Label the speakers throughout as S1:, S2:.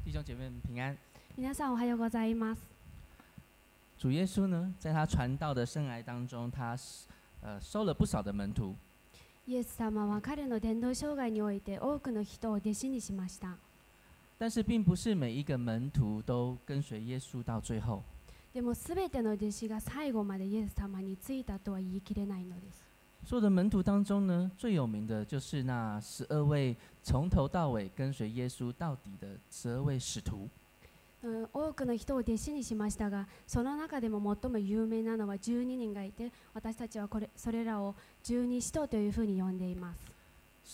S1: 弟兄姐妹们平安。
S2: 皆さんおはようございます。
S1: 主耶稣呢，在他传道的生涯当中，他收了不少的门徒。
S2: イエス様は彼の伝道生涯において多くの人を弟子にしました。
S1: 但是并不是每一个门徒都跟随耶稣到最后。
S2: でもすべての弟子が最後までイエス様についたとは言い切れないのです。
S1: 所有的门徒当中呢，最有名的就是那12位从头到尾跟随耶稣到底的12位使徒。
S2: 多くの人を弟子にしましたが、その中でも最も有名なのは12人がいて、私たちはそれらを十二使徒というふうに呼んでいます。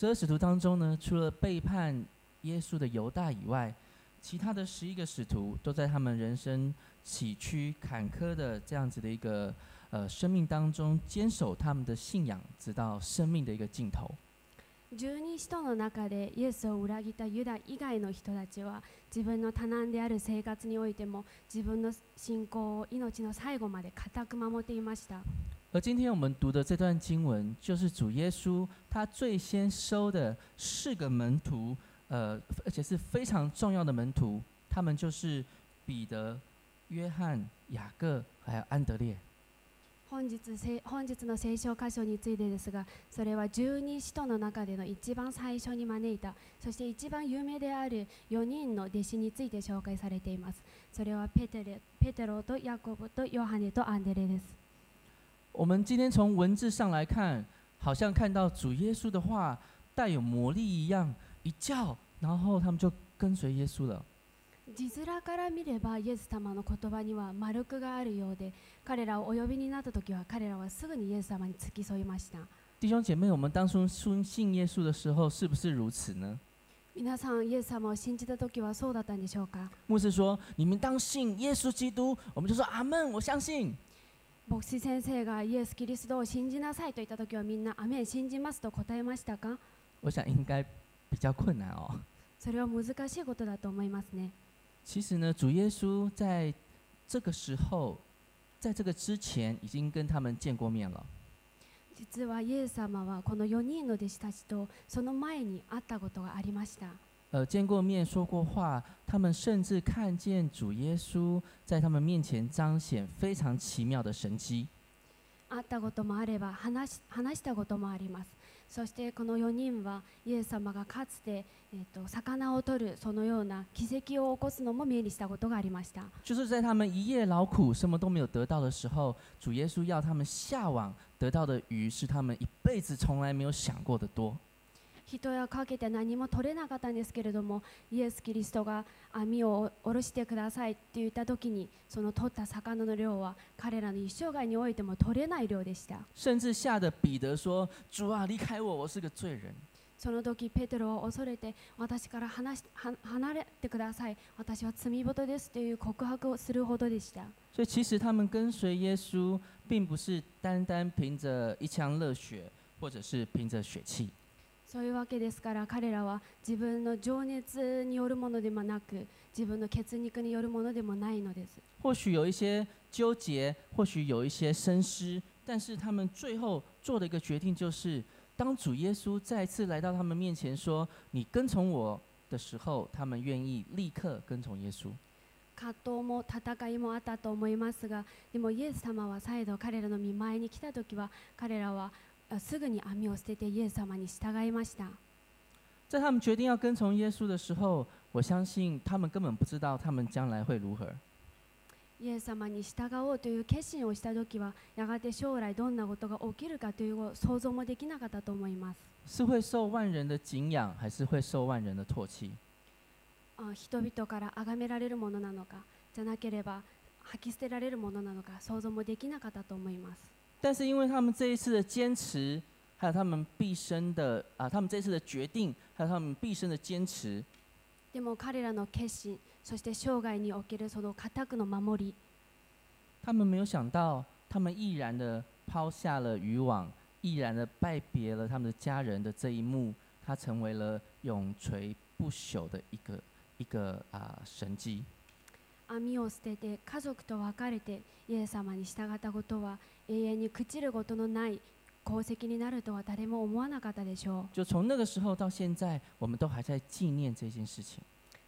S1: 12使徒当中呢，除了背叛耶稣的犹大以外，其他的11个使徒都在他们人生崎岖坎坷的这样子的一个生命当中，坚守他们的信仰，直到生命的一个尽头。
S2: 十二使徒の中でイエスを裏切ったユダ以外の人たちは、自分の多難である生活においても自分の信仰を命の最後まで固く守っていました。
S1: 而今天我们读的这段经文，就是主耶稣他最先收的4个门徒，而且是非常重要的门徒，他们就是彼得、约翰、雅各还有安德烈。
S2: 本日の聖書箇所についてですが、それは十二使徒の中での一番最初に招いた、そして一番有名である4人の弟子について紹介されています。それはペテロとヤコブとヨハネとアンデレです。
S1: 我们今天从文字上来看，好像看到主耶稣的话带有魔力一样，一叫，然后他们就跟随耶稣了。
S2: 字面から見ればイエス様の言葉には魔力があるようで、彼らをお呼びになった時は彼らはすぐにイエス様に付き添いました。
S1: 弟兄姐妹，我们当初信耶稣的时候，是不是如此呢？
S2: 皆さんイエス様を信じた時はそうだったんでしょうか？
S1: 牧师说：“你们当信耶稣基督。”我们就说：“阿门，我相信。”
S2: 牧師先生がイエス・キリストを信じなさいと言った時はみんなアメン信じますと答えましたか？
S1: 我想应该比较困难哦。
S2: それは難しいことだと思いますね。
S1: 其实呢，主耶稣在这个时候，在这个之前，已经跟他们见过面了。
S2: 実はイエス様はこの4人の弟子たちとその前に会ったことがありました。
S1: 见过面，说过话，他们甚至看见主耶稣在他们面前彰显非常奇妙的神迹。
S2: 会ったこともあれば話したこともあります。そしてこの4人はイエス様がかつて、魚を取るそのような奇跡を起こすのも目にしたことがありました。
S1: 就是在他们一夜劳苦什么都没有得到的时候，主耶稣要他们下网得到的鱼是他们一辈子从来没有想过的多。
S2: 一夜かけて何も取れなかったんですけれども、イエス・キリストが網を下ろしてくださいって言った時に、その取った魚の量は彼らの一生涯においても取れない量でした。
S1: 甚至吓得彼得说：“主啊，离开我，我是个罪人。”
S2: その時ペテロは恐れて、私から離れてください、私は罪人ですという告白をするほどでした。
S1: 所以其实他们跟随耶稣，并不是单单凭着一腔热血，或者是凭着血气。
S2: そういうわけですから、彼らは自分の情熱によるものでもなく、自分の血肉によるものでもないのです。
S1: 或许有一些纠结，或许有一些深思，但是他们最后做的一个决定就是，当主耶稣再次来到他们面前说：“你跟从我”的时候，他们愿意立刻跟从耶稣。
S2: 葛藤も戦いもあったと思いますが、でもイエス様は再度彼らの見舞いに来た時は、彼らはすぐに網を捨ててイエス様に従いました。
S1: 在他们决定要跟从耶稣的时候，我相信他们根本不知道他们将来会如何。
S2: イエス様に従おうという決心をした時は、やがて将来どんなことが起きるかという想像もできなかったと思います。
S1: 是会受万人的敬仰，还是会受万人的唾弃？
S2: 人々から崇められるものなのか、じゃなければ吐き捨てられるものなのか、想像もできなかったと思います。
S1: 但是因为他们这一次的坚持，还有他们毕生的他们这次的决定，还有他们毕生的坚持，
S2: でも彼らの決心、そして生涯におけるその固くの守り、
S1: 他们没有想到，他们毅然的抛下了渔网，毅然的拜别了他们的家人的这一幕，它成为了永垂不朽的一个神迹。
S2: 網を捨てて家族と別れてイエス様に従ったことは永遠に朽ちることのない功績になるとは誰も思わなかったでしょう。
S1: 就从那个时候到现在，我们都还在纪念这件事情。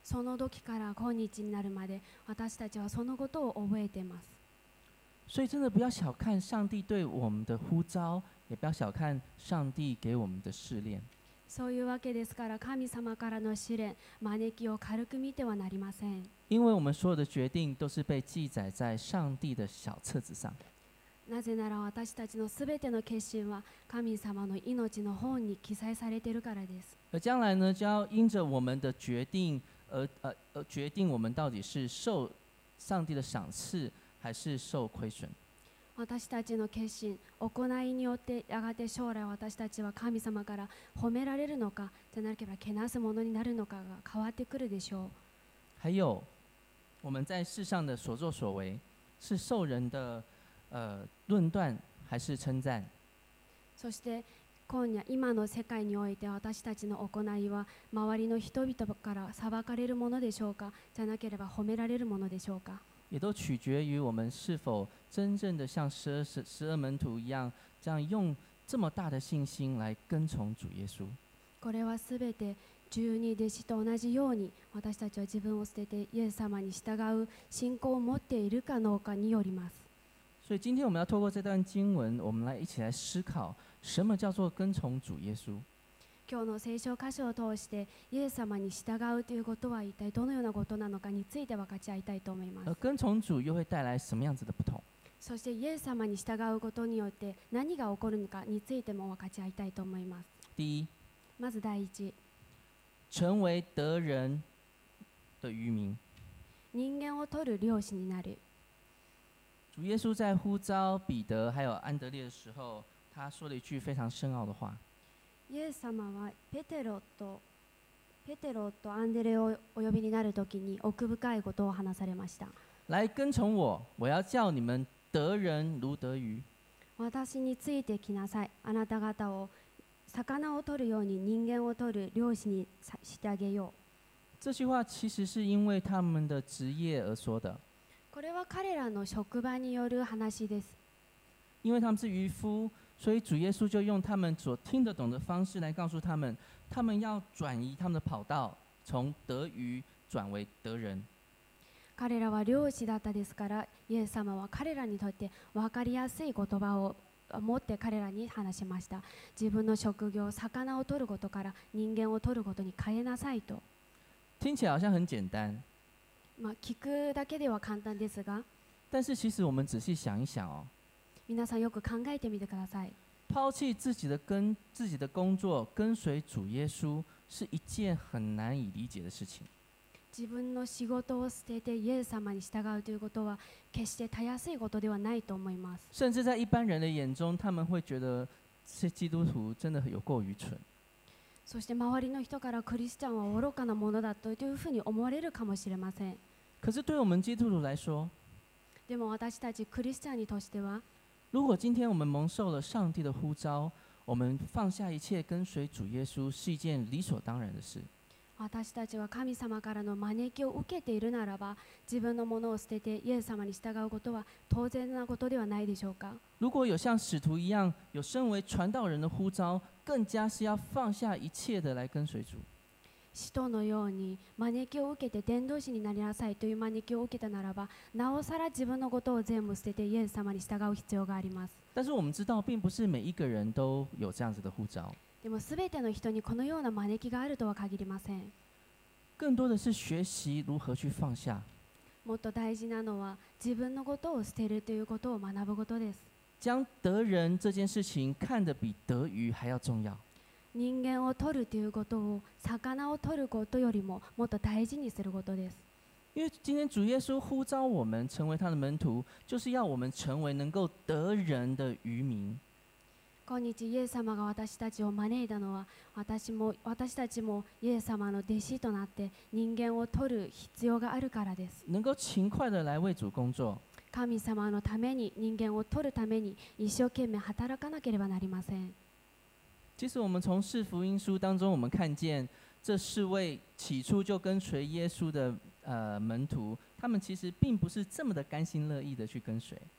S2: その時から今日になるまで私たちはそのことを覚えています。
S1: 所以真的不要小看上帝对我们的呼召，也不要小看上帝给我们的试炼。
S2: そういうわけですから、神様からの試練、招きを軽く見てはなりません。
S1: 因为我们所有的决定都是被记载在上帝的小册子上。
S2: なぜなら私たちのすべての決心は神様の命の本に記載されているからです。
S1: 而将来呢，就要因着我们的决定而决定我们到底是受上帝的赏赐，还是受亏损。
S2: 私たちの決心、行いによってやがて将来私たちは神様から褒められるのか、じゃなければけなすものになるのかが変わってくるでしょう。
S1: 还有，我们在世上的所作所为，是受人的论断，还是称赞？
S2: そして今の世界において私たちの行いは周りの人々から裁かれるものでしょうか、じゃなければ褒められるものでしょうか。
S1: 也都取决于我们是否真正的像十二门徒一样，这样用这么大的信心来跟从主耶稣。
S2: これはすべて十二弟子と同じように、私たちは自分を捨ててイエス様に従う信仰を持っているかどうかによります。
S1: 所以今天我们要透过这段经文，我们一起来思考，什么叫做跟从主耶稣？
S2: 今日の聖書箇所を通してイエス様に従うということは一体どのようなことなのかについて分かち合いたいと思います。
S1: 而跟从主又会带来什么样子的不同？
S2: そしてイエス様に従うことによって何が起こるのかについても分かち合いたいと思います。
S1: 第一，
S2: まず第一、
S1: 成为得人的渔民。
S2: 人間を取る漁師になる。
S1: 主耶稣在呼召彼得还有安德烈的时候，他说了一句非常深奥的话。
S2: イエス様はペテロとアンデレをお呼びになるときに奥深いことを話されました。
S1: 来跟从我，我要叫你们得人如得鱼。
S2: 私についてきなさい。あなた方を魚を取るように人間を取る漁師にしてあげよう。
S1: 这句话其实是因为他们的职业而说的。
S2: これは彼らの職場による話です。
S1: 因为他们是渔夫，所以主耶稣就用他们所听得懂的方式来告诉他们，他们要转移他们的跑道，从得鱼转为得人。
S2: 彼らは漁師だったですから、イエス様は彼らにとって分かりやすい言葉を持って彼らに話しました。自分の職業、魚を取ることから人間を取ることに変えなさいと。
S1: 听起来好像很简单，
S2: 聞くだけでは簡単ですが、
S1: 但是其实我们仔细想一想哦，
S2: 皆さんよく考えてみてください。
S1: 抛弃自己的工作，跟随主耶稣，是一件很难以理解的事情。
S2: 自分の仕事を捨ててイエス様に従うということは決してたやすいことではないと思います。
S1: 甚至在一般人的眼中，他们会觉得这些基督徒真的有够愚蠢。
S2: そして周りの人からクリスチャンは愚かなものだというふうに思われるかもしれません。
S1: 可是对我们基督徒来说，
S2: でも私たちクリスチャンにとしては、
S1: 如果今天我们蒙受了上帝的呼召，我们放下一切跟随主耶稣，是一件理所当然的事。
S2: 私たちは神様からの招きを受けているならば、自分のものを捨ててイエス様に従うことは当然なことではないでしょうか。
S1: 如果有像使徒一样有身为传道人的呼召，更加是要放下一切的来跟随主。
S2: 使徒のように招きを受けて伝道師になりなさいという招きを受けたならば、なおさら自分のことを全部捨ててイエス様に従う必要があります。
S1: 但是我们知道，并不是每一个人都有这样子的呼召。
S2: でもすべての人にこのような招きがあるとは限りません。
S1: 更多的是学习如何去放下。
S2: もっと大事なのは自分のことを捨てるということを学ぶことです。
S1: 将得人这件事情看得比得鱼还要重要。
S2: 人間を取るということを魚を取ることよりももっと大事にすることです。
S1: 因为今天主耶稣呼召我们成为他的门徒，就是要我们成为能够得人的渔民。
S2: 今日イエス様が私たちを招いたのは、私たちもイエス様の弟子となって人間を取る必要があるからです。
S1: 能够勤快的来为主工作。
S2: 神様のために、人間を取るために一生懸命働かなければなりません。
S1: 其实我们从四福音书当中，我们看见这4位起初就跟随耶稣的门徒，他们其实并不是这么的甘心乐意的去跟随。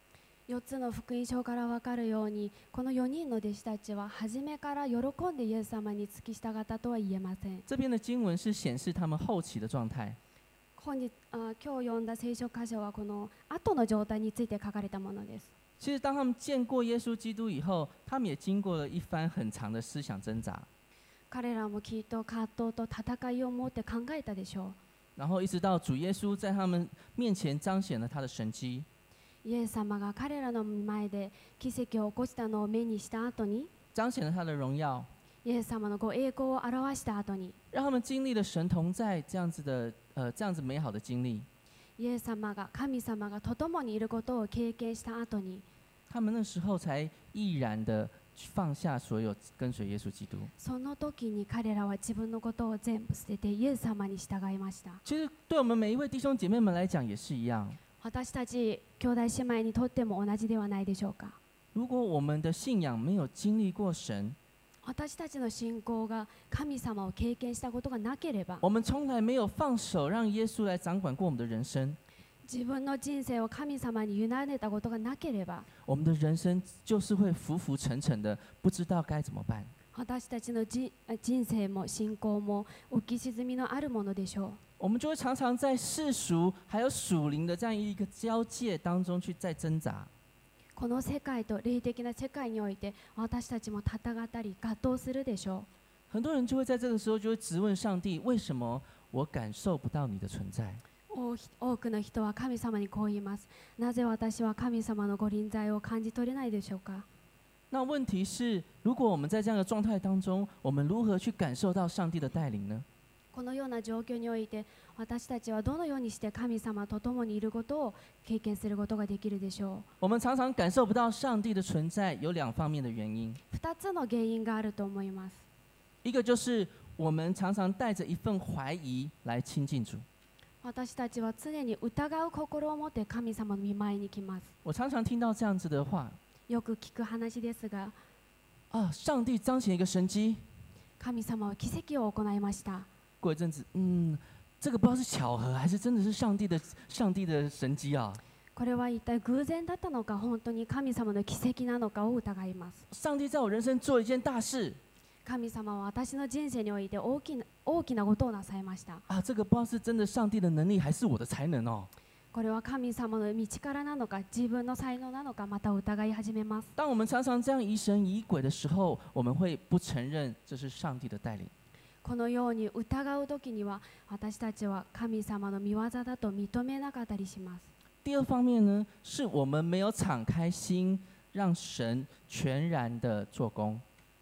S2: 4つの福音書から分かるように、この4人の弟子たちは初めから喜んでイエス様に付き従ったとは言えません。
S1: 这边的经文是显示他们后期的状态。
S2: 今日読んだ聖書箇所はこの後の状態について書かれたものです。
S1: 其实当他们见过耶稣基督以后，他们也经过了一番很长的思想挣扎。
S2: 彼らもきっと葛藤と戦いを持って考えたでしょう。
S1: 然后一直到主耶稣在他们面前彰显了他的神迹。
S2: イエス様が彼らの前で奇跡を起こしたのを目にした後に、
S1: 彰显了他的荣耀，
S2: イエス様のご栄光を表した後に、
S1: 让他们经历了神同在这样子美好的经历。
S2: イエス様が神様がと共にいることを経験した後に、
S1: 他们那时候才毅然的放下所有，跟随耶稣基督。
S2: その時に彼らは自分のことを全部捨ててイエス様に従いました。
S1: 其实对我们每一位弟兄姐妹们来讲也是一样。
S2: 私たち兄弟姉妹にとっても同じではないでしょうか。
S1: 如果我们的信仰没有经历过神，
S2: 私たちの信仰が神様を経験したことがなければ、
S1: 我们从来没有放手让耶稣来掌管过我们的人生，
S2: 自分の人生を神様に委ねたことがなければ、
S1: 我们的人生就是会浮浮沉沉的，不知道该怎么办。
S2: 私たちの人生も信仰も浮き沈みのあるものでしょう。
S1: 我们就会常常在世俗还有属灵的这样一个交界当中去在挣扎。
S2: この世界と霊的な世界において私たちも戦ったり葛藤するでしょう。
S1: 很多人就会在这个时候就会质问上帝：为什么我感受不到你的存在？
S2: 多くの人は神様にこう言います。なぜ私は神様のご臨在を感じ取れないでしょうか。
S1: 那问题是，如果我们在这样的状态当中，我们如何去感受到上帝的带领呢？
S2: このような状況において私たちはどのようにして神様と共にいることを経験することができるでしょ
S1: 我们常常感受不到上帝的存在，有两方面的原因。
S2: う。2つの原因があると思います。
S1: 一个就是我们常常带着一份怀疑来亲近主。
S2: 私たちは常に疑う心を持って神様の御前に来ます。
S1: 我常常听到这样子的话
S2: よく聞く話ですが、
S1: 啊，上帝彰显一个神迹，
S2: 神様は奇跡を行いました。
S1: 过一阵子，这个不知道是巧合还是真的是上帝的神迹啊。
S2: これは一体偶然だったのか本当に神様の奇跡なのかを疑います。
S1: 上帝在我人生做了一件大事
S2: 神様は私の人生において大きなことをなさいました。
S1: 啊，这个不知道是真的上帝的能力还是我的才能哦。
S2: これは神様の道からなのか自分の才能なのかまた疑い始めます。
S1: 当我们常常这样疑神疑鬼的时候，我们会不承认这是上帝的带领。
S2: このように疑う時には私たちは神様の御業だと認めなかったりします。
S1: 第二方面呢，是我们没有敞开心，让神全然的做工。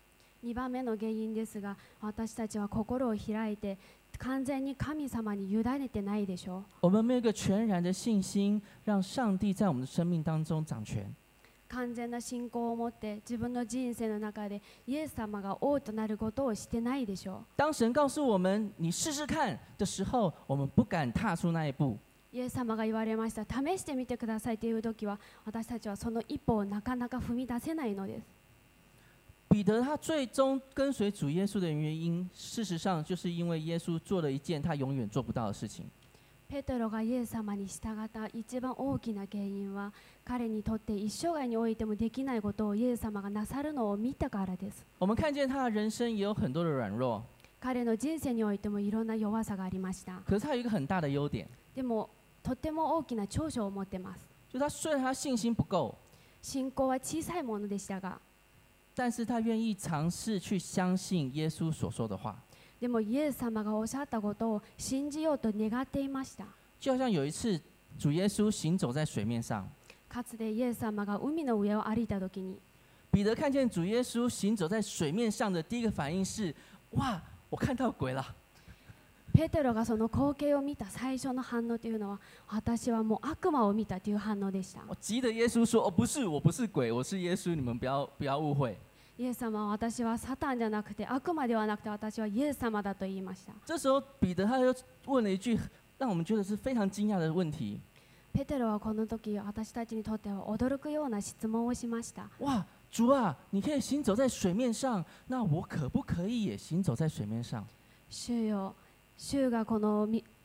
S2: 2番目の原因ですが、私たちは心を開いて完全に神様に委ねてないでしょう。
S1: 我们没有一个全然的信心，让上帝在我们的生命当中掌权。
S2: 完全な信仰を持って自分の人生の中でイエス様が王となることをしてないでしょう。
S1: 当神告诉我们“你试试看”的时候，我们不敢踏出那一步。
S2: イエス様が言われました。試してみてくださいという時は私たちはその一歩をなかなか踏み出せないのです。
S1: 彼得他最终跟随主耶稣的原因，事实上就是因为耶稣做了一件他永远做不到的事情。
S2: ペテロがイエス様に従った一番大きな原因は彼にとって一生涯においてもできないことをイエス様がなさるのを見たからです。
S1: 我们看见他的人生也有很多的软弱，
S2: 彼の人生においてもいろんな弱さがありました。
S1: 可是他有一个很大的优点，
S2: でもとても大きな長所を持ってます。
S1: 就他虽然他信心不够，
S2: 信仰は小さいものでしたが、
S1: 但是他愿意尝试去相信耶稣所说的话。
S2: でもイエス様がおっしゃったことを信じようと願っていました。
S1: 就好像有一次，主耶稣行走在水面上，
S2: かつてイエス様が海の上を歩いた時に、
S1: 彼得看见主耶稣行走在水面上的第一个反应是：哇，我看到鬼了！
S2: ペテロがその光景を見た最初の反応というのは、私はもう悪魔を見たという反応でした。
S1: 我急得耶稣说：哦，不是，我不是鬼，我是耶稣，你们不要误会。
S2: イエス様は私はサタンじゃなくて悪魔ではなくて私はイエス様だと言いました。
S1: 这时候彼得他又问了一句让我们觉得是非常惊讶的问题：
S2: ペテロはこの時私たちにとっては驚くような質問をしました。
S1: 哇，主啊，你可以行走在水面上，那我可不可以也行走在水面上？
S2: 主よ、主がこの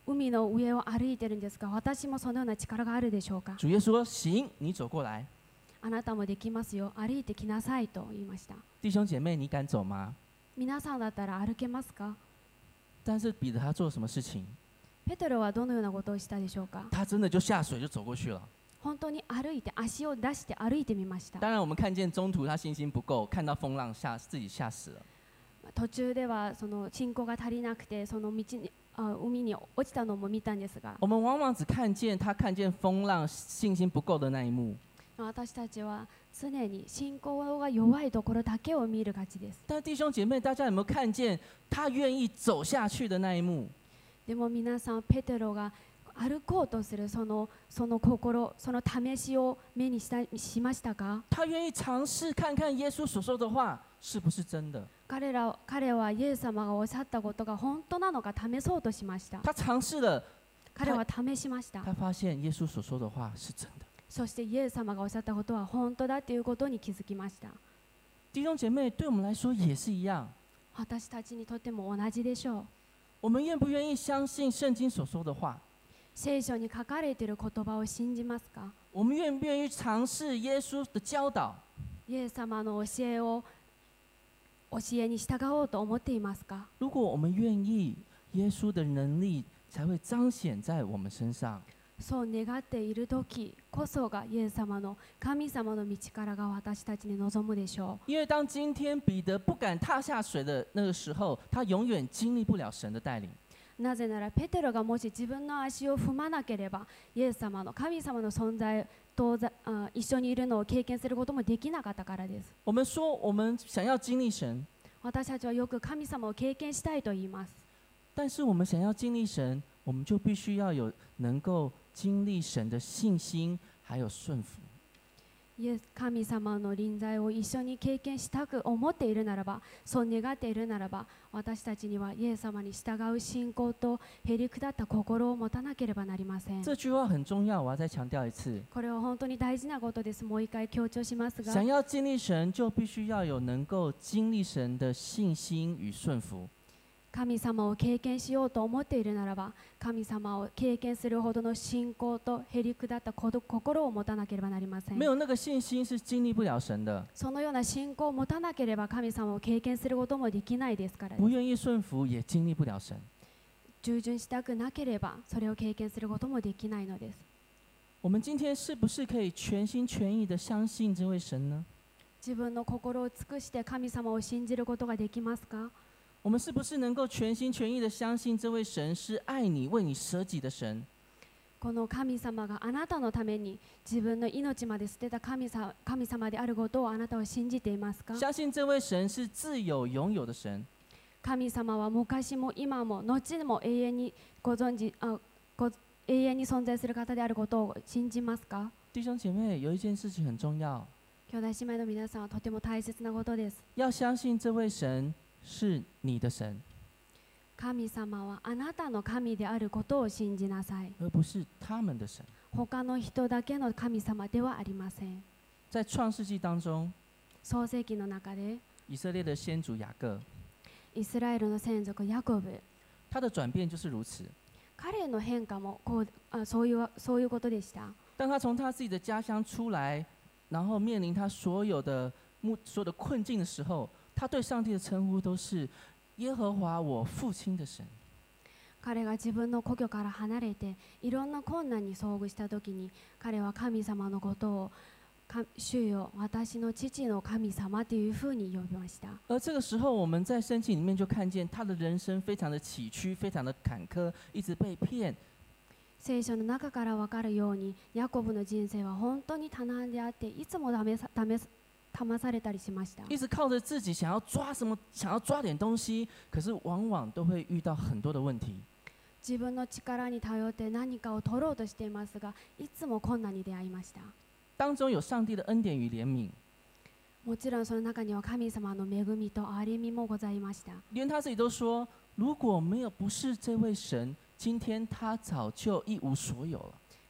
S2: 海の上を歩いてるんですが、私もそのような力があるでしょうか。
S1: 主耶稣说：“行，你走过来。”
S2: あなたもできますよ、歩いてきなさいと言いました。
S1: 弟兄姐妹，你敢走吗？
S2: 皆さんだったら歩けますか？
S1: 但是彼得他做什么事情？
S2: ペテロはどのようなことをしたでしょうか？
S1: 他真的就下水就走过去了。
S2: 本当に歩いて、足を出して歩いてみました。
S1: 当然，我们看见中途他信心不够，看到风浪自己吓死了。
S2: 途中ではその信仰が足りなくて、その道に海に落ちたのも見たんですが、
S1: 我们往往只看见他看见风浪信心不够的那一幕。
S2: 私たちは常に信仰が弱いところだけを見るがちです。
S1: 但弟兄姐妹，大家有没有看见他愿意走下去的那一幕？
S2: でも皆さん、ペテロが歩こうとするその心、その試しを目にしましたか？
S1: 他愿意尝试看看耶稣所说的话是不是真的。
S2: 彼はイエス様がおっしゃったことが本当なのか試そうとしました。
S1: 他尝试了，
S2: 彼は試しました。
S1: 他发现耶稣所说的话是真的。
S2: そしてイエス様がおっしゃったことは本当だということに気づきました。
S1: 弟兄姐妹，对我们来说也是一样。
S2: 私たちにとっても同じでしょう。
S1: 我们愿不愿意相信圣经所说的话？
S2: 聖書に書かれている言葉を信じますか？
S1: 我们愿不愿意尝试耶稣的教导？
S2: イエス様の教えに従おうと思っていますか？
S1: 如果我们愿意，耶稣的能力才会彰显在我们身上。
S2: そう願っている時こそがイエス様の神様の道からが私たちに望むでしょう。
S1: 因为当今天彼得不敢踏下水的那个时候，他永远经历不了神的带领。
S2: なぜならペテロがもし自分の足を踏まなければ、イエス様の神様の存在と一緒にいるのを経験することもできなかったからです。
S1: 我们说我们想要经历神，
S2: 私たちはよく神様を経験したいと言います。
S1: 但是我们想要经历神，我们就必须要有能够经历神的信心，还有顺服。
S2: 神様の臨在を一緒に経験したく思っているならば、そう願っているならば、私たちにはイエス様に従う信仰とへりくだった心を持たなければなりません。
S1: 这句话很重要，我要再强调一次。
S2: これは本当に大事なことです。もう一回強調しますが、
S1: 想要经历神，就必须要有能够经历神的信心与顺服。
S2: 神様を経験しようと思っているならば、神様を経験するほどの信仰とへりくだった心を持たなければなりません。
S1: 没有那个信心是经历不了神的。
S2: そのような信仰を持たなければ神様を経験することもできないですからです。
S1: 不愿意顺服也经历不了神。
S2: 従順したくなければそれを経験することもできないのです。
S1: 我们今天是不是可以全心全意的相信这位神呢？
S2: 自分の心を尽くして神様を信じることができますか？
S1: 我们是不是能够全心全意的相信这位神是爱你、为你舍己的神？
S2: この神様があなたのために自分の命まで捨てた神様であることをあなたは信じていますか？
S1: 相信这位神是自有永有的神。
S2: 神様は昔も今も後も永遠に永遠に存在する方であることを信じますか？
S1: 弟兄姐妹，有一件事情很重要，
S2: 兄弟姉妹の皆さんはとても大切なことです。
S1: 要相信这位神是你的神，
S2: 神様はあなたの神であることを信じなさい。
S1: 而不是他们的神。
S2: 他の人だけの神様ではありません。
S1: 在创世纪当中，
S2: 創世記の中で
S1: 以色列的先祖雅各，
S2: イスラエルの先祖ヤコブ、
S1: 他的转变就是如此。
S2: 彼の変化もそういうことでした。
S1: 当他从他自己的家乡出来，然后面临他所有的困境的时候，他对上帝的称呼都是耶和华我父親的神。
S2: 彼が自分の故郷から離れていろんな困難に遭遇した時に、彼は神様のことを主よ私の父の神様というふうに呼びました。
S1: 而这个时候，我们在圣经里面就看见他的人生非常的崎岖，非常的坎坷，一直被骗。
S2: 聖書の中から分かるように、ヤコブの人生は本当に多難であって、いつも騙されたりしました。
S1: 一直靠着自己想要抓点东西，可是往往都会遇到很多的问题。
S2: 自分の力に頼って何かを取ろうとしていますが、いつも困難に出会いました。
S1: 当中有上帝的恩典与怜悯，
S2: もちろんその中には神様の恵みと憐れみもございました。
S1: 连他自己都说，如果不是这位神，今天他早就一无所有了。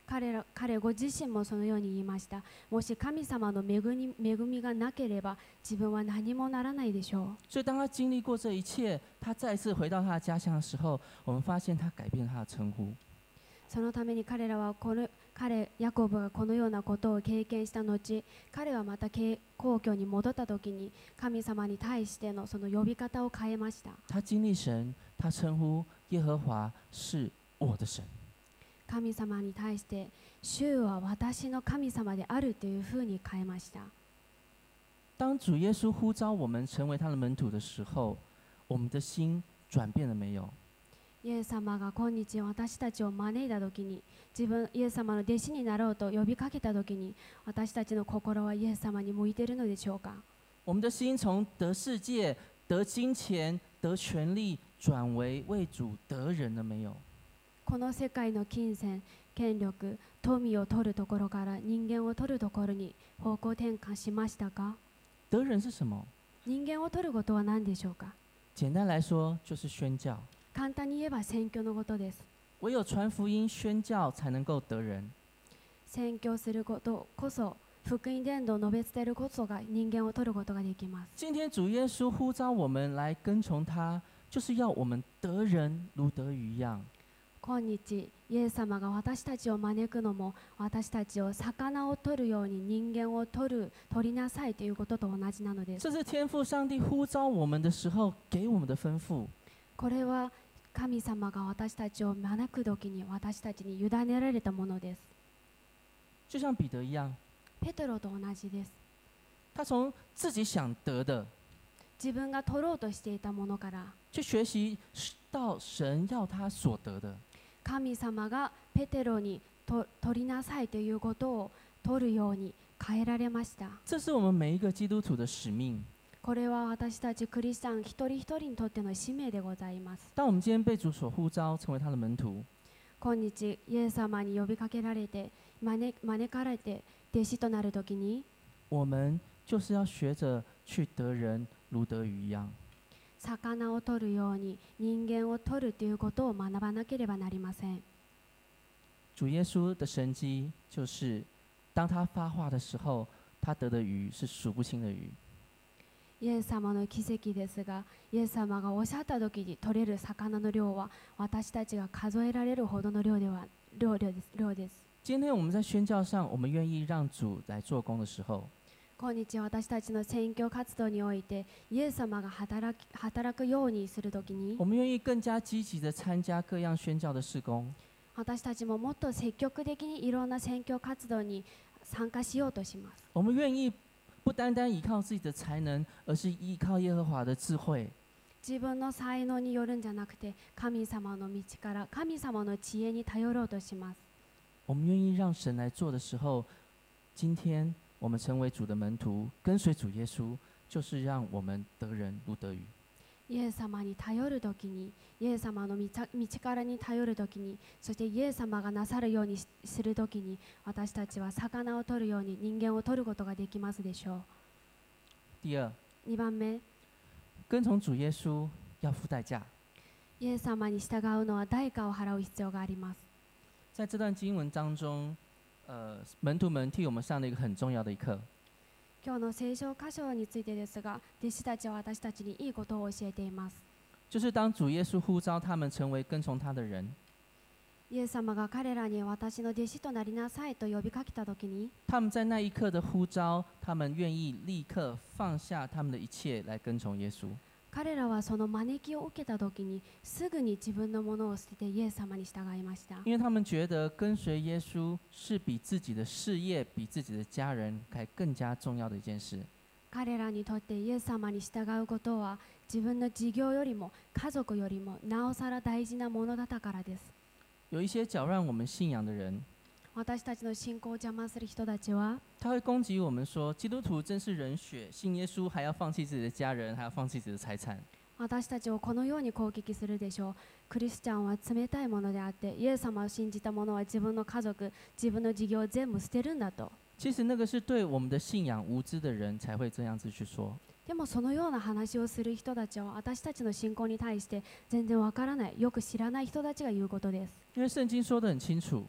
S2: 彼ご自身もそのように言いました。もし神様の恵みがなければ自分は何もならないでしょ
S1: 所以当他经历过这一切，他再次回到他的家乡的时候，我们发现他改变他的称呼。
S2: う。そのためにヤコブがこのようなことを経験した後、彼はまた皇居に戻った時に神様に対してのその呼び方を変えました。
S1: 他经历神，他称呼耶和华是我的神。
S2: 神様に対して主は私の神様であるというふうに変えました。
S1: 当主耶稣呼召我们成为他的门徒的时候，我们的心转变了没有？
S2: イエス様が今日私たちを招いた時に、イエス様の弟子になろうと呼びかけた時に、私たちの心はイエス様に向いているのでしょうか。
S1: 我们的心从得世界、得金钱、得权力，转为为主得人了没有？
S2: この世界の金銭、権力、富を取るところから人間を取るところに方向転換しましたか。
S1: 得人是什么？
S2: 人間を取ることは何でしょうか。
S1: 简单来说，就是宣教。
S2: 簡単に言えば宣教のことです。
S1: 唯有传福音、宣教，才能够得人。
S2: 宣教することこそ、福音伝道を述べ伝えるこそが人間を取ることができます。
S1: 今天主耶稣呼召我们来跟从他，就是要我们得人如得鱼一样。
S2: 今日、イエス様が私たちを招くのも、私たちを魚を取るように人間を取りなさいということと同じなのです。
S1: 这是天父上帝呼召我们的时候给我们的吩咐。
S2: これは神様が私たちを招く時に私たちに委ねられたものです。
S1: 就像彼得一样，
S2: ペテロと同じです。
S1: 他从自己想得的，
S2: 自分が取ろうとしていたものから
S1: 去学习到神要他所得的。
S2: 神様がペテロに取りなさいということを取るように変えられました。
S1: 这是我们每一个基督徒的使命。
S2: これは私たちクリスチャン一人一人にとっての使命でございます。
S1: 当我们今天被主所呼召，成为他的门徒，
S2: 今日イエス様に呼びかけられて招かれて弟子となるときに、
S1: 我们就是要学着去得人，如得鱼一样。
S2: 魚を取るように人間を取るということを学ばなければなりません。
S1: 主耶稣的神迹就是，当他发话的时候，他得的鱼是数不清的鱼。
S2: イエス様の奇跡ですが、イエス様がおっしゃったときに取れる魚の量は私たちが数えられるほどの量です。
S1: 今天我们在宣教上，我们愿意让主来做工的时候，
S2: 今日私たちの宣教活動においてイエス様が働くようにするときに、
S1: 我们愿意更加积极的参加各样宣教的事工。
S2: 私たちももっと積極的にいろんな宣教活動に参加しようとします。
S1: 我们愿意不单单依靠自己的才能，而是依靠耶和华的智慧。
S2: 自分の才能によるんじゃなくて、神様の道から神様の知恵に頼ろうとします。
S1: 我们愿意让神来做的时候，今天我们成为主的门徒，跟随主耶稣，就是让我们得人如得鱼。
S2: イエス様に頼るときに、イエス様の道からに頼るときに、そしてイエス様がなさるようにするときに、私たちは魚を取るように人間を取ることができますでしょう。
S1: 第二，
S2: 2番目、
S1: 跟从主耶稣要付代价。
S2: イエス様に従うのは代価を払う必要があります。
S1: 在这段经文当中，门徒们替我们上了一个很重要的一课。
S2: 今日の聖書箇所についてですが、弟子たちは私たちにいいことを教えています。
S1: 就是当主耶稣呼召他们成为跟从他的人，
S2: イエス様が彼らに私の弟子となりなさいと呼びかけたときに、
S1: 他们在那一刻的呼召，他们願意立刻放下他们的一切来跟从耶稣。
S2: 彼らはその招きを受けたときにすぐに自分のものを捨ててイエス様に従いました。
S1: 因为他们觉得跟随耶稣是比自己的事业、比自己的家人还更加重要的一件事。
S2: 彼らにとってイエス様に従うことは自分の事業よりも家族よりもなおさら大事なものだったからです。
S1: 有一些搅乱我们信仰的人，
S2: 私たちの信仰を邪魔する人たちは、
S1: 他会攻击我们说，基督徒真是人血，信耶稣还要放弃自己的家人，还要放弃自己的财产。
S2: 私たちをこのように攻撃するでしょう。クリスチャンは冷たいものであって、イエス様を信じた者は自分の家族、自分の事業を全部捨てるんだと。
S1: 其实那个是对我们的信仰无知的人才会这样子去说。
S2: でもそのような話をする人たちは私たちの信仰に対して全然わからない、よく知らない人たちが言うことです。
S1: 因为圣经说得很清楚，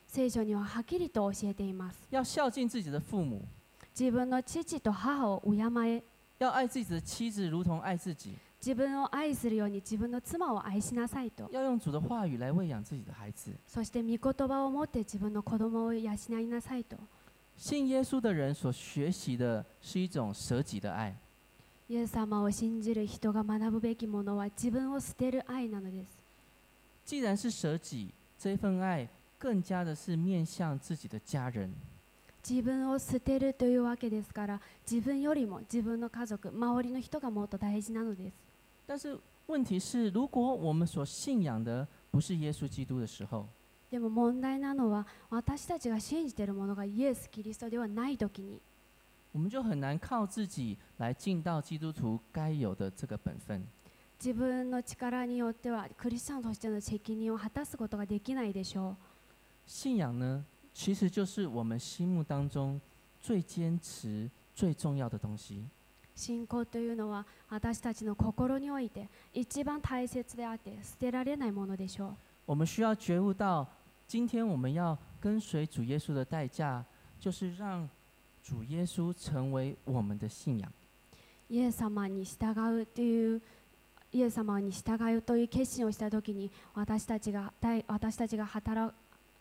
S2: 聖書にははっきりと教えています。
S1: 要孝敬自己的父母，
S2: 自分の父と母を敬え、
S1: 要爱自己的妻子如同爱自己，
S2: 自分を愛するように自分の妻を愛しなさいと。
S1: 要用主的话语来喂养自己的孩子。
S2: そして御言葉を持って自分の子供を養いなさいと。
S1: 信耶稣的人所学习的是一种舍己的爱。
S2: イエス様を信じる人が学ぶべきものは自分を捨てる愛なのです。
S1: 既然是舍己，这份愛更加的是面向自己的家人。
S2: 自分を捨てるというわけですから、自分よりも自分の家族、周りの人がもっと大事なのです。
S1: 但是问題是，如果我們所信仰的不是耶穌基督的時候，
S2: でも問題なのは、私たちが信じているものがイエス・キリストではないときに、
S1: 我們就很難靠自己來盡到基督徒該有的這個本分。
S2: 自分の力によってはクリスチャンとしての責任を果たすことができないでしょう。
S1: 信仰呢，其實就是我們心目當中最堅持、最重要的東西。
S2: 信仰というのは私たちの心において一番大切であって捨てられないものでしょう。
S1: 我們需要覺悟到，今天我們要跟隨主耶穌的代價，就是讓主耶穌成為我們的信仰。
S2: イエス様に従うというイエス様に従うという決心をしたときに、私たちが払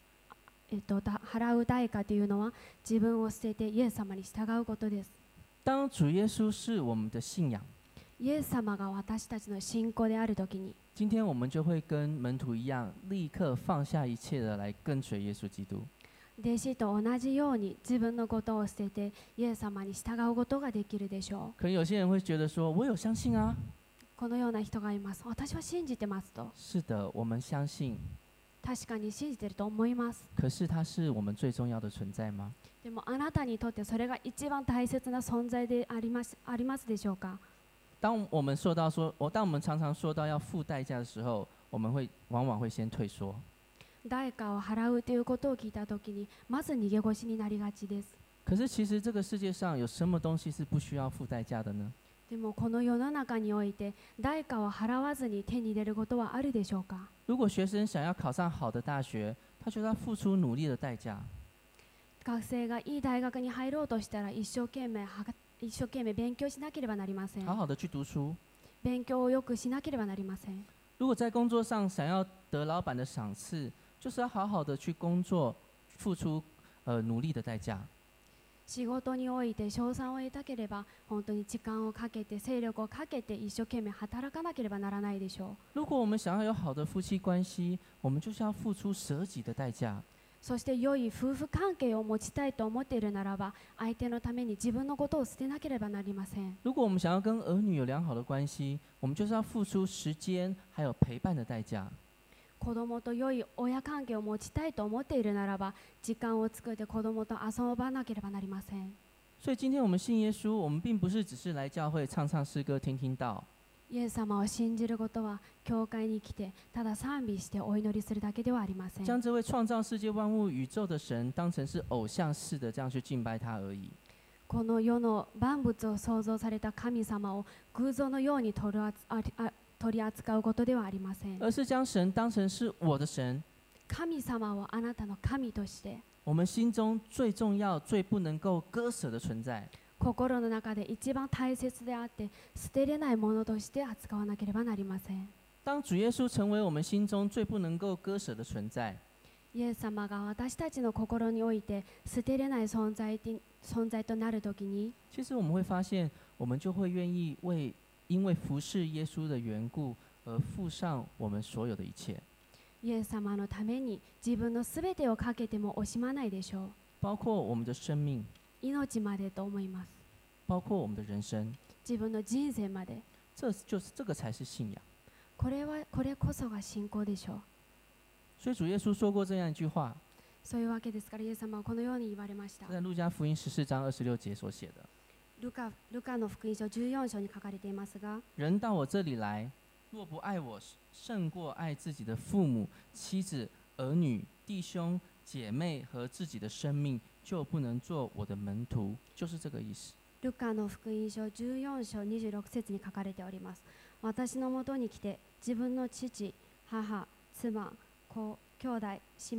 S2: う代価というのは自分を捨ててイエス様に従うことです。
S1: 當主耶穌是我們的信仰，
S2: イエス様が私たちの信仰であるときに、
S1: 今天我們就會跟門徒一樣，立刻放下一切的來跟隨耶穌基督。
S2: 弟子と同じように自分のことを捨ててイエス様に従うことができるでしょう。
S1: 可能有些人會覺得說，我有相信啊。
S2: このような人がいます。私は信じてますと。
S1: 是的，我們相信。
S2: 確かに信じていると思います。
S1: 可是它是我們最重要的存在嗎？
S2: でもあなたにとってそれが一番大切な存在でありますでしょうか？
S1: 當我們常常說到要付代價的時候，我們往往會先退縮。
S2: 代価を払うということを聞いたときに、まず逃げ腰になりがちです。
S1: 可是其實這個世界上有什麼東西是不需要付代價的呢？
S2: でもこの世の中において代価を払わずに手に入れることはあるでしょうか？
S1: 如果學生想要考上好的大學，他就要付出努力的代價。
S2: 学生がいい大学に入ろうとしたら一生懸命勉強しなければなりません。
S1: 好好的去讀書。
S2: 勉強をよくしなければなりません。
S1: 如果在工作上想要得老闆的賞賜，就是要好好的去工作，付出努力的代價。
S2: 仕事において賞賛を得たければ本当に時間をかけて精力をかけて一生懸命働かなければならないでしょう。
S1: 如果我們想要有好的夫妻關係，我們就是要付出捨己的代價。
S2: そして良い夫婦関係を持ちたいと思っているならば、相手のために自分のことを捨てなければなりません。
S1: 如果我們想要跟兒女有良好的關係，我們就是要付出時間還有陪伴的代價。
S2: 子供と良い親関係を持ちたいと思っているならば、時間を作って子供と遊ばなければなりません。
S1: 所以今天我們信耶穌，我們並不是只是來教會唱唱詩歌、聽聽道。
S2: イエス様を信じることは、教会に来てただ賛美してお祈りするだけではありません。
S1: 將這位創造世界萬物宇宙的神當成是偶像式的這樣去敬拜他而已。
S2: この世の万物を創造された神様を偶像のように取り扱うことではありません。
S1: 而是將神當成是我的神。
S2: 神様をあなたの神として、
S1: 我們心中最重要、最不能夠割捨的存在。
S2: 心の中で一番大切であって捨てれないものとして扱わなければなりません。
S1: 當主耶穌成為我們心中最不能夠割捨的存在，
S2: イエス様が私たちの心において捨てれない存在となるときに、
S1: 其實我們會發現，我們就會願意因為服侍耶穌的緣故而付上我們所有的一切。
S2: イエス様のために自分のすべてをかけても惜しまないでしょう。
S1: 包括我們的生命，
S2: 命までと思います。
S1: 包括我們的人生，
S2: 自分の人生まで。
S1: 這個才是信仰。
S2: これこそが信仰でしょう。
S1: 所以主耶穌說過這樣一句話，
S2: そういうわけですから、イエス様はこのように言われました。
S1: 在路加福音14章26節所寫的。
S2: ルカの福音書14章に書かれていますが、
S1: 人到我這裡來，若不愛我勝過愛自己的父母、妻子、兒女、弟兄、姐妹和自己的生命，就不能做我的門徒。就是這個意思。
S2: ルカの福音書14章26節に書かれております。私のもとに来て自分の父、母、妻、子、兄弟、姉妹、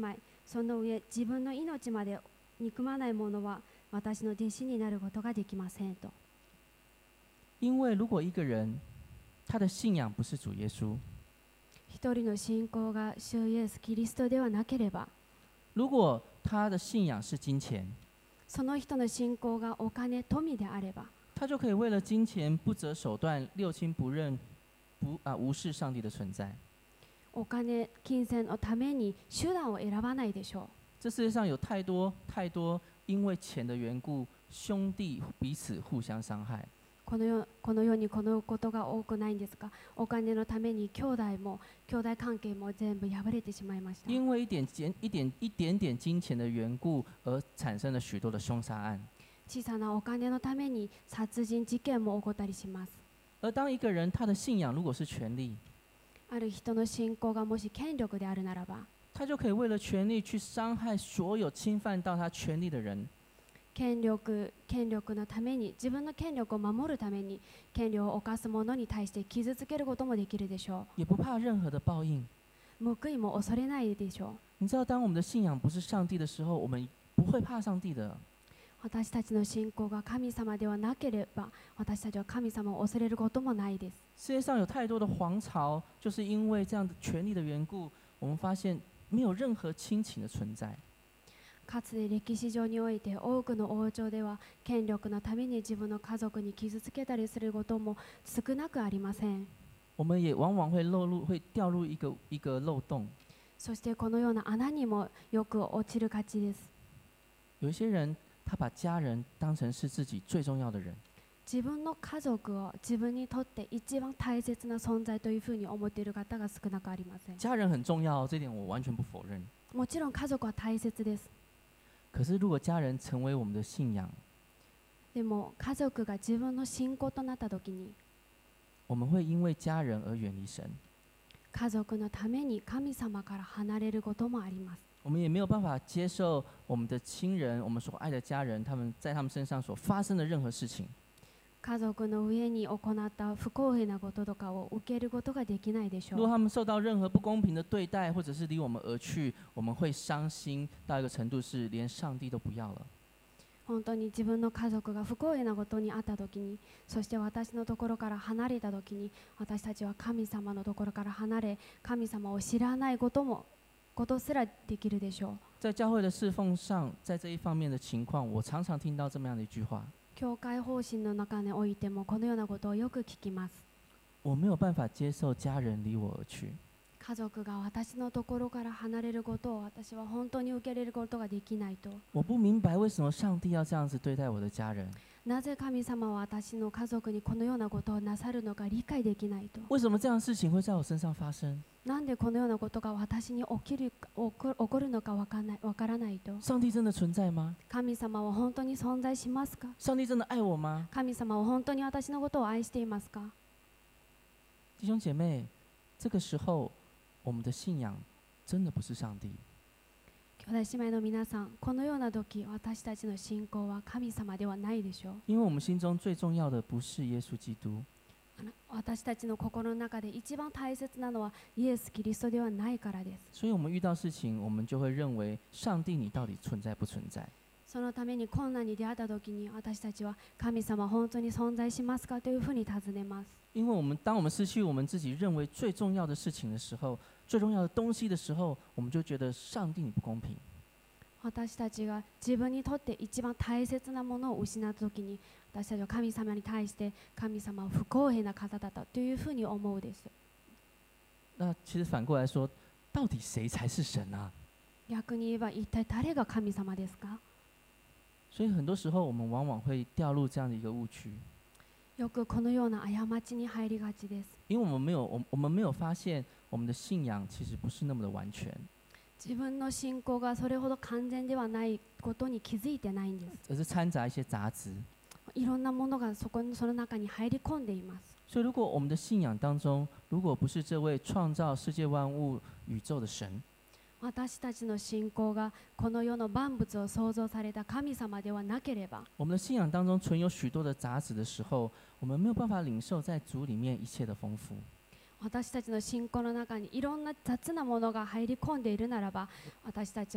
S2: その上自分の命まで憎まない者は私の弟子になることができませんと。
S1: 因为如果一个人他的信仰不是主耶稣，
S2: 一人の信仰が主イエス・キリストではなければ、
S1: 如果他的信仰是金钱，
S2: その人の信仰がお金、富であれば、
S1: 他就可以为了金钱不择手段、六亲不认、无视上帝的存在。
S2: お金、金銭のために手段を選ばないでしょう。
S1: 这世界上有太多因为钱的缘故，兄弟彼此互相伤害。
S2: この世にこのことが多くないんですが、お金のために兄弟関係も全部破れてしまいました。
S1: 因为一点点金钱的缘故而产生了许多的凶杀案。
S2: 小さなお金のために殺人事件も起こったりします。
S1: 而当一个人他的信仰如果是权力，
S2: ある人の信仰がもし権力であるならば、
S1: 他就可以为了权力去伤害所有侵犯到他权力的人。
S2: 権力のために、自分の権力を守るために権利を犯す者に対して傷つけることもできるでしょ
S1: 也不怕任何的报应。
S2: う。報いも恐れないでしょう。
S1: 你知道，当我们的信仰不是上帝的时候，我们不会怕上帝的。
S2: 私たちの信仰が神様ではなければ、私たちは神様を恐れることもないです。
S1: 世界上有太多的皇朝，就是因为这样的权力的缘故，我们发现没有任何亲情的存在。
S2: かつて歴史上において多くの王朝では権力のために自分の家族に傷つけたりすることも少なくありません。
S1: 我们也往往会掉入一个漏洞。
S2: そしてこのような穴にもよく落ちるがちです。
S1: 有一些人，他把家人当成是自己最重要的人。
S2: 自分の家族を自分にとって一番大切な存在というふうに思っている方が少なくありません。
S1: 家人很重要，这点我完全不否认。
S2: もちろん家族は大切です。
S1: 可是，如果家人成为我们的信仰，
S2: でも家族が自分の信仰となったときに、
S1: 我们会因为家人而远离神。
S2: 家族のために神様から離れることもあります。
S1: 我们也没有办法接受我们的亲人、我们所爱的家人，在他们身上所发生的任何事情。
S2: 家族の上に行った不公平なこととかを受けることができないでしょう。
S1: 如果他们受到任何不公平的对待，或者是离我们而去，我们会伤心到一个程度，是连上帝都不要了。
S2: 本当に自分の家族が不公平なことにあったときに、そして私のところから離れたときに、私たちは神様のところから離れ、神様を知らないことすらできるでしょう。
S1: 在教会的侍奉上，在这一方面的情况，我常常听到这么样的一句话：
S2: 教会方針の中においてもこのようなことをよく聞きます。
S1: 我没有办法接受家人离我而去。
S2: 家族が私のところから離れることを私は本当に受け入れることができないと。
S1: 我不明白为什么上帝要这样子对待我的家人。
S2: なぜ神様は私の家族にこのようなことをなさるのか理解できないと。
S1: 为什么这样的事情会在我身上发生？
S2: なんでこのようなことが私に起こるのかわからないと。
S1: 上帝真的存在吗？
S2: 神様は本当に存在しますか？
S1: 上帝真的爱我吗？
S2: 神様は本当に私のことを愛していますか？
S1: 弟兄姐妹，这个时候我们的信仰真的不是上帝。
S2: 兄弟姉妹の皆さん、このような時、私たちの信仰は神様ではないでしょう。
S1: 因为我们心中最重要的不是耶稣基督。
S2: 私たちの心の中で一番大切なのはイエス・キリストではないからです。
S1: 所以我们遇到事情，我们就会认为上帝你到底存在不存在？
S2: そのために困難に出会った時に私たちは神様本当に存在しますかというふうに尋ねます。
S1: 因为当我们失去我们自己认为最重要的事情的时候，最重要的东西的时候，我们就觉得上帝你不公平。
S2: 私たちが自分にとって一番大切なものを失った時に、私たちは神様に対して神様は不公平な方だったというふうに思うです。
S1: 那其实反过来说，到底谁才是神啊？
S2: 逆に言えば一体誰が神様ですか？
S1: 所以很多时候我们往往会掉入这样的一个误区。
S2: よくこのような過ちに入りがちです。
S1: 因为我们没有发现我们的信仰其实不是那么的完全。
S2: 自分の信仰がそれほど完全ではないことに気づいてないんです。
S1: 而是掺杂一些杂质。
S2: いろんなものがその中に入り込んでいます。
S1: 所以，如果我们的信仰当中，如果不是这位创造世界万物、宇宙的神，
S2: 私たちの信仰がこの世の万物を創造された神様ではなければ、
S1: 我们的信仰当中存有许多的杂质的时候，我们没有办法领受在主里面一切的丰富。
S2: 私たちの信仰の中にいろんな雑なものが入り込んでいるならば、私たちは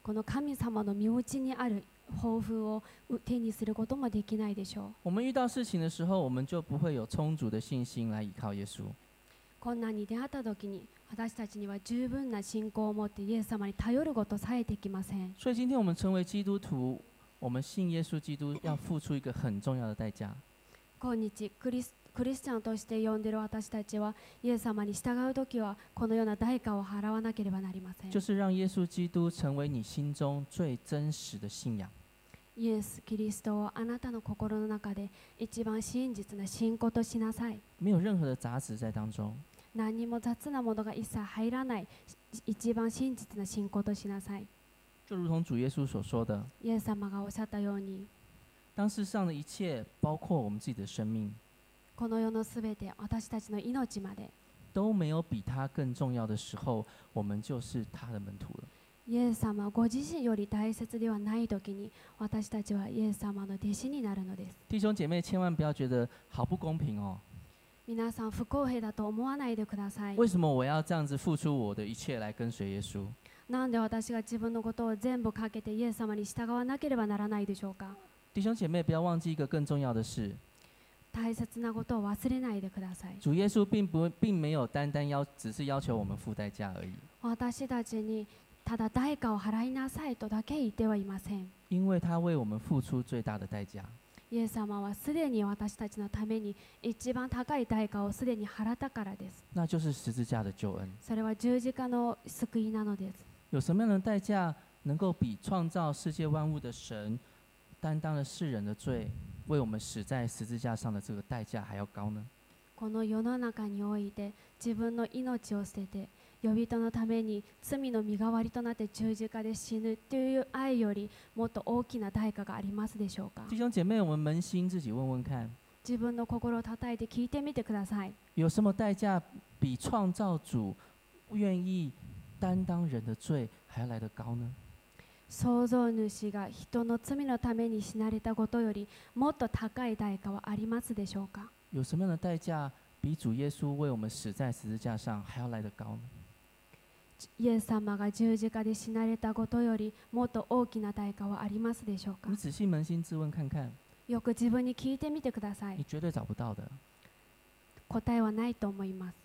S2: この神様の身内にある抱負を手にすることもできないでしょう。
S1: 我们遇到事情的时候，我们就不会有充足的信心来依靠耶稣。
S2: 困難に出会った時に私たちには十分な信仰を持ってイエス様に頼ることさえできません。
S1: 所以今天我们成为基督徒，我们信耶稣基督要付出一个很重要的代价。
S2: 今日クリスチャンとして呼んでいる私たちはイエス様に従うときはこのような代価を払わなければなりません。
S1: 就是让耶稣基督成为你心中最真实的信仰。
S2: イエス・キリストをあなたの心の中で一番真実な信仰としなさい。
S1: 没有任何的杂质在当中。
S2: 何にも雑なものが一切入らない一番真実な信仰としなさい。
S1: 就如同主耶稣所说的，
S2: イエス様がおっしゃったように、
S1: 当世上的一切，包括我们自己的生命，
S2: この世のすべて、私たちの命まで、
S1: 都没有比他更重要的时候，我们就是他的门徒了。
S2: イエス様ご自身より大切ではないときに、私たちはイエス様の弟子になるのです。
S1: 弟兄姐妹，千万不要觉得好不公平哦！
S2: 皆さん不公平だと思わないでください。
S1: 为什么我要这样子付出我的一切来跟随耶稣？
S2: なんで私が自分のことを全部かけてイエス様に従わなければならないでしょうか。
S1: 弟兄姐妹，不要忘记一个更重要的事：
S2: 大切なことを忘れないでください。
S1: 主耶稣并没有单单只是要求我们付代价而已，
S2: 私たちにただ代価を払いなさいとだけ言ってはいません。
S1: 因为他为我们付出最大的代价。
S2: イエス様はすでに私たちのために一番高い代価をすでに払ったからです。
S1: 那就是十字架的救恩。
S2: それは十字架の救いなのです。
S1: 有什么样的代价能够比创造世界万物的神担当了世人的罪，为我们死在十字架上的这个代价还要高呢？
S2: この世の中において自分の命を捨てて人々のために罪の身代わりとなって十字架で死ぬという愛よりもっと大きな代価がありますでしょうか。
S1: 弟兄姐妹，我们扪心自己问问看，
S2: 自分の心を叩いて聞いてみてください。
S1: 有什么代价比创造主愿意担当人的罪还要来得高呢？
S2: 創造主が人の罪のために死なれたことよりもっと高い代価はありますでしょうか。
S1: 有什么样的代价比主耶稣为我们死在十字架上还要来得高呢？
S2: イエス様が十字架で死なれたことよりもっと大きな代価はありますでしょうか。
S1: 你仔细扪心自问看看，
S2: よく自分に聞いてみてください。
S1: 你绝对找不到的。
S2: 答えはないと思います。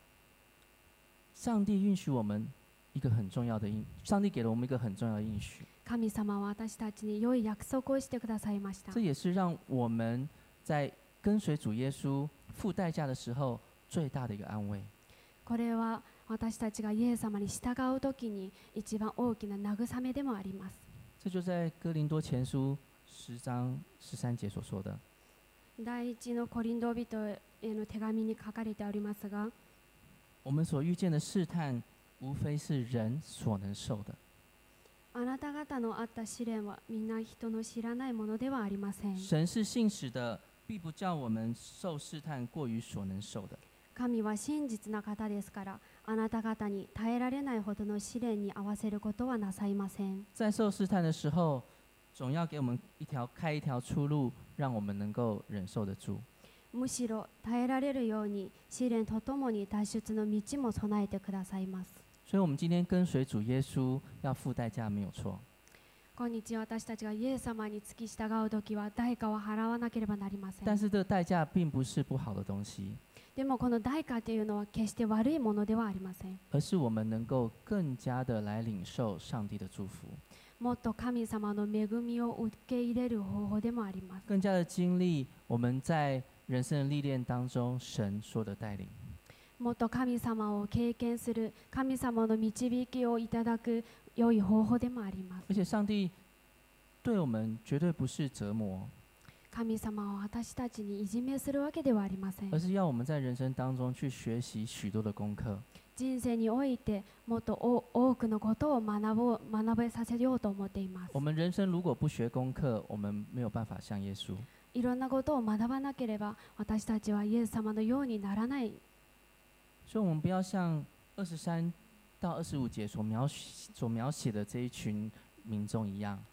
S1: 上帝允许我们一个很重要的上帝给了我们一个很重要的应许。
S2: 神様は私たちに良い約束をしてくださいました。
S1: 这也是让我们在跟随主耶稣付代价的时候最大的一个安慰。
S2: これは私たちがイエス様に従うときに一番大きな慰めでもあります。
S1: 这就在哥林多前书10章13節所说的。
S2: 第一のコリント人への手紙に書かれておりますが、
S1: 我们所遇见的试探，无非是人所能受的。
S2: あなた方のあった試練はみんな人の知らないものではありません。
S1: 神是信實的，必不叫我们受試探過於所能受的。
S2: 神は真実な方ですから、あなた方に耐えられないほどの試練に合わせることはなさいません。
S1: 在受試探的時候，總要給我們開一條出路，讓我們能夠忍受得住。
S2: むしろ耐えられるように試練とともに脱出の道も備えてくださいます。
S1: 所以，我們今天跟隨主耶穌要付代價，沒有錯。
S2: 今日私たちがイエス様に付き従うときは代価を払わなければなりません。
S1: 但是，這個代價並不是不好的東西，
S2: でもこの代価というのは決して悪いものではありません。
S1: 而是我們能夠更加的來領受上帝的祝福，
S2: もっと神様の恵みを受け入れる方法でもあります。
S1: 更加的經歷我們在人生的歷練當中神所的帶領。
S2: もっと神様を経験する、神様の導きをいただく良い方法でもあります。
S1: 而且上帝對我們絕對不是折磨，
S2: 神様は私たちにいじめするわけではありません。
S1: 而是要我們在人生當中去學習許多的功課。
S2: 人生においてもっと多くのことを学べさせようと思っています。
S1: 我們人生如果不學功課，我們沒有辦法像耶穌。
S2: いろんなことを學ばなければ私たちはイエス様のようにならない。
S1: 所以，我們不要像23到25節所描寫的這一群民眾一樣。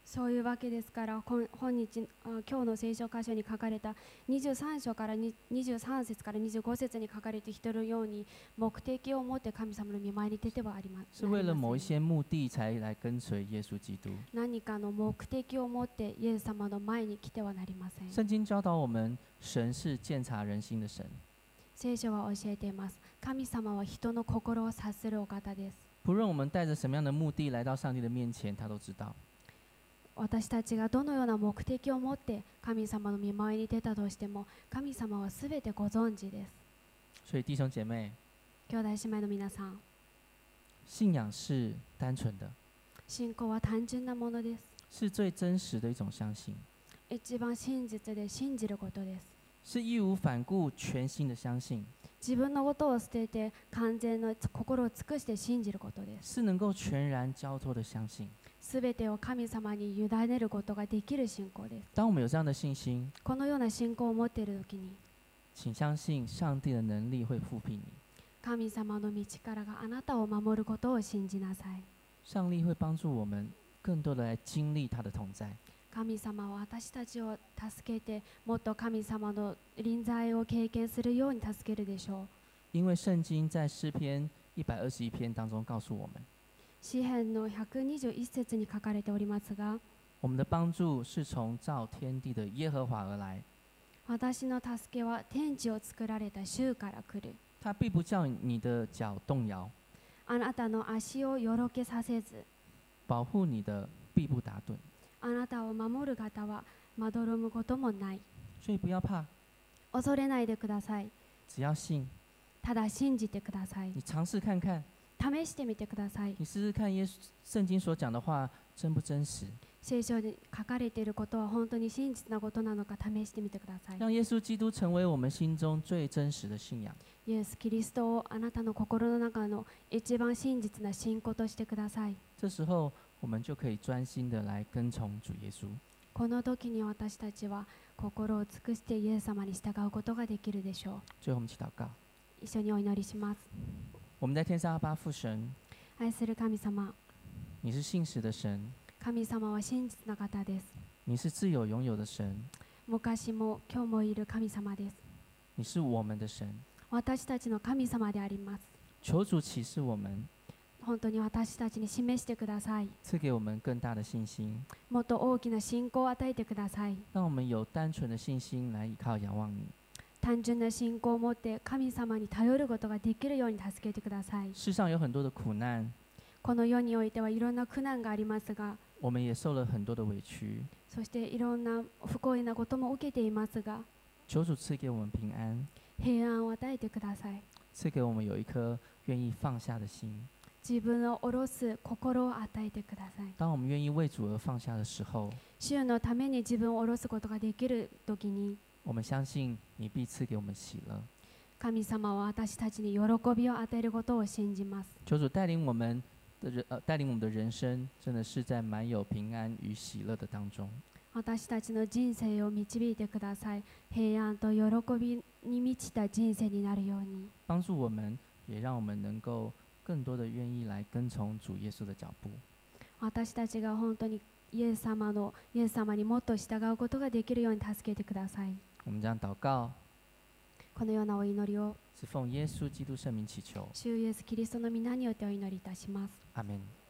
S2: そういうわけですから、今日の聖書箇所に書かれた23章から23節から25節に書かれているように、目的を持って神様の御前に出てはありません。
S1: 是为了某一些目的才来跟随耶稣基督。
S2: 何かの目的を持ってイエス様の前に来てはなりません。
S1: 圣经教导我们，神是鉴察人心的神。
S2: 聖書は教えています。神様は人の心を察するお方です。
S1: 不论我们带着什么样的目的来到上帝的面前，他都知道。
S2: 私たちがどのような目的を持って神様の御前に出たとしても、神様はすべてご存知です。
S1: 所以弟兄姐妹，
S2: 兄弟姉妹の皆さん、
S1: 信仰是单纯的，
S2: 信仰は単純なものです。
S1: 是最真实的一种相信，
S2: 一番真実で信じることです。
S1: 是义无反顾、全心的相信，
S2: 自分のことを捨てて完全の心を尽くして信じることです。
S1: 是能够全然交托的相信。
S2: すべてを神様に委ねることができる信仰です。
S1: 当我们有这样的信心，
S2: このような信仰を持っているときに、
S1: 请相信上帝的能力会复庇你，
S2: 神様の道からがあなたを守ることを信じなさい。
S1: 上帝会帮助我们更多的来经历他的同在。
S2: 神様は私たちを助けて、もっと神様の臨在を経験するように助けるでしょう。
S1: 因为圣经在诗篇121篇当中告诉我们，
S2: 詩編の121節に書かれておりますが、
S1: 我们的帮助是从造天地的耶和华而来，
S2: 私の助けは天地を作られた主から来る。
S1: 他必不叫你的脚动摇，
S2: あなたの足をよろけさせず、
S1: 保护你的必不打盹。
S2: あなたを守る方はまどろむこともない。
S1: 所以不要怕，
S2: 恐れないでください。
S1: 只要信，
S2: ただ信じてください。
S1: 你尝试看看，
S2: 試してみてください。
S1: 你试试看圣经所讲的话真不真实，
S2: 聖書に書かれていることは本当に真実なことなのか試してみてください。
S1: 让耶稣基督成为我们心中最真实的信仰。
S2: イエス・キリストをあなたの心の中の一番真実な信仰としてください。
S1: 这时候，我们就可以专心的来跟从主耶稣。
S2: この時に私たちは心を尽くしてイエス様に従うことができるでしょう。
S1: 最后，我们一起祷告。
S2: 一緒にお祈りします。
S1: 我们在天上阿爸父神，
S2: 愛する神様、
S1: 你是信实的神，
S2: 神様は真実な方です。
S1: 你是自有永有的神，
S2: 昔も今日もいる神様です。
S1: 你是我们的神。
S2: 私たちの神様であります。
S1: 求主启示我们，
S2: 本当に私たちに示してください。
S1: 赐给我们更大的信心，
S2: もっと大きな信仰を与えてください。
S1: 让我们有单纯的信心来依靠仰望你。
S2: 単純な信仰を持って神様に頼ることができるように助けてください。
S1: 世上有很多的苦難，
S2: この世においてはいろんな苦難がありますが、
S1: 我们也受了很多的委屈。
S2: そしていろんな不幸なことも受けていますが、
S1: 求主赐给我们平安，
S2: 平安を与えてください。
S1: 赐给我们有一颗愿意放下的心。
S2: 自分を下ろす心を与えてください。
S1: 当我们愿意为主而放下的时候，
S2: 主のために自分を下ろすことができるときに、
S1: 我们相信你必赐给我们喜乐。
S2: 神様は私たちに喜びを与えることを信じます。
S1: 求主带领我们的人生，真的是在满有平安与喜乐的当中。
S2: 私たちの人生を導いてください。平安と喜びに満ちた人生になるように。
S1: 帮助我们，也让我们能够更多的愿意来跟从主耶稣的脚步。
S2: 私たちが本当にイエス様にもっと従うことができるように助けてください。
S1: 我们这样祷告，
S2: このようなお祈りを
S1: 是奉耶稣基督圣名祈求。
S2: 主イエスキリストの皆によってお祈りいたします。
S1: 阿门。